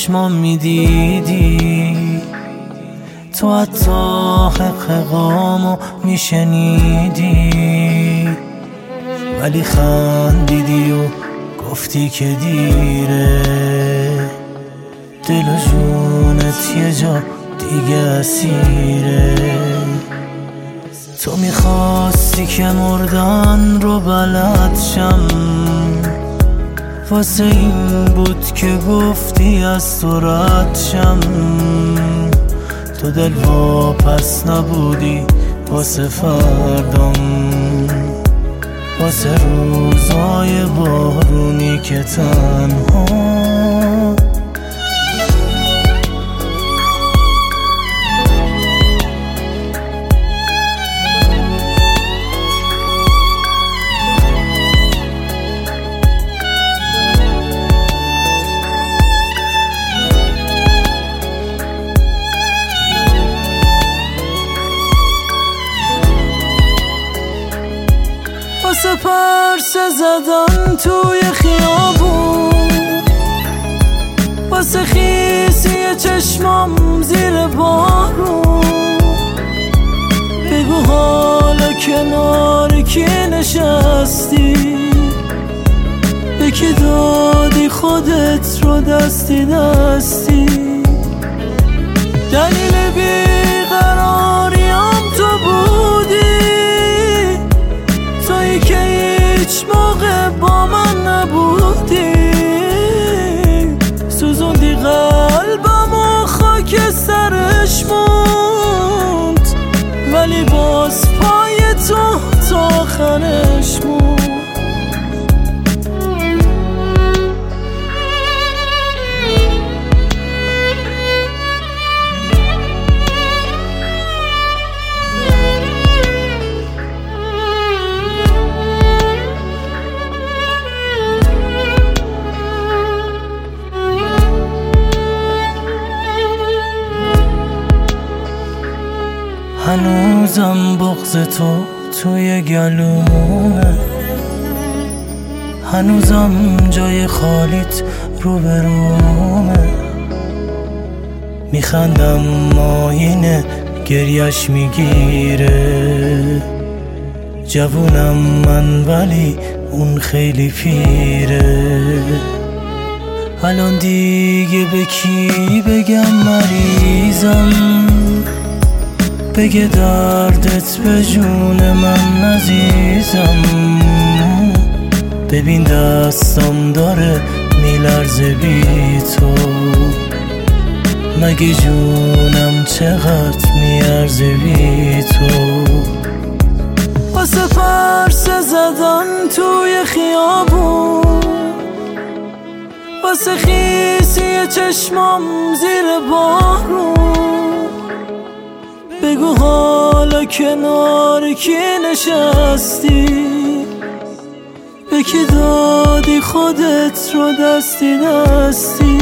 چشمام میدیدی، تو حتی حق غامو میشنیدی، ولی خندیدی و گفتی که دیره. دل و جونت یه جا دیگه اسیره. تو میخواستی که مردن رو بلد شم، واسه این بود که گفتی از تو رد شم. تو دل واپس نبودی واسه فردام، واسه روزای بارونی که تنها. واسه پرسه زدن توی خیابون، واسه خیسی چشمام زیر بارون. بگو حالا کنار کی نشستی، به کی دادی خودت رو دستی دستی. دلیل بیقراریم تو بودی، تویی که هیچ موقع با من نبودی. سوزوندی قلبم و خاک سرش موند، ولی باز پای تو تا آخرش موند. هنوزم بغض تو توی گلومه، هنوزم جای خالیت روبرومه. میخندم آینه گریش میگیره، جوونم من ولی اون خیلی پیره. الان دیگه به کی بگم مریضم، بگه دردت به جون من عزیزم. ببین دستم داره میلرزه بی تو، مگه جونم چقدر میارزه بی تو. واسه پرسه زدن توی خیابون، واسه خیسی چشمام زیر بارون. بگو حالا کنار کی نشستی، به کی دادی خودت رو دستی دستی.